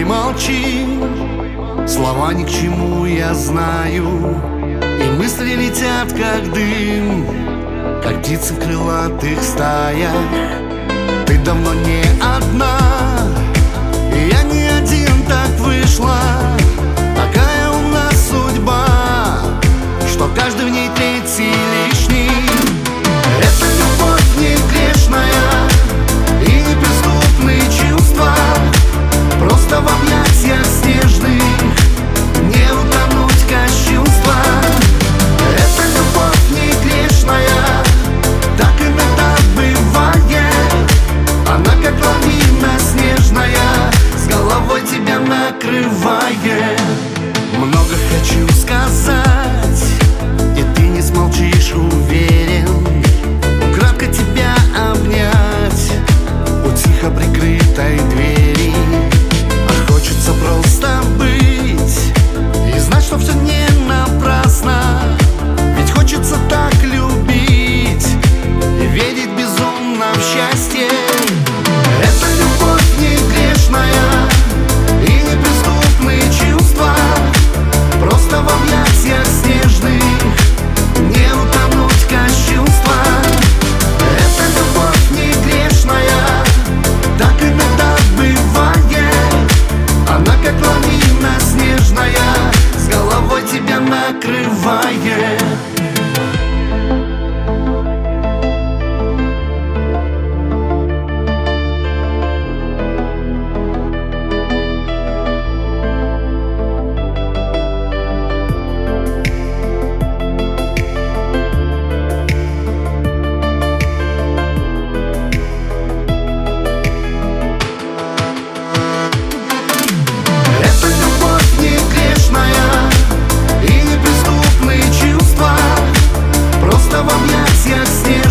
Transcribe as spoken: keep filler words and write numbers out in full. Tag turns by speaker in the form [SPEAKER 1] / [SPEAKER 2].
[SPEAKER 1] молчи, слова ни к чему, я знаю. И мысли летят, как дым, как птицы в крылатых стаях. Ты давно не одна, и я не один, так вышло. Такая у нас судьба, что каждый в ней третий лишний. Это любовь не грешная и неприступные чувства. Просто в объятиях снежных не утонуть кощунства. Это любовь не грешная, так иногда бывает. Она как лавина снежная, с головой тебя накрывает. Много хочу сказать, и ты не смолчишь, уверен. Кратко тебя обнять у тихо прикрытой двери. А хочется просто быть и знать, что все не напрасно. Ведь хочется так любить и верить безумно в счастье. Это любовь не грешная и неприступные чувства. Просто в объятиях снежных не утонуть кощунства. Это любовь не грешная, так иногда бывает. Она как лавина снежная, с головой тебя накрывает. В объятиях снег.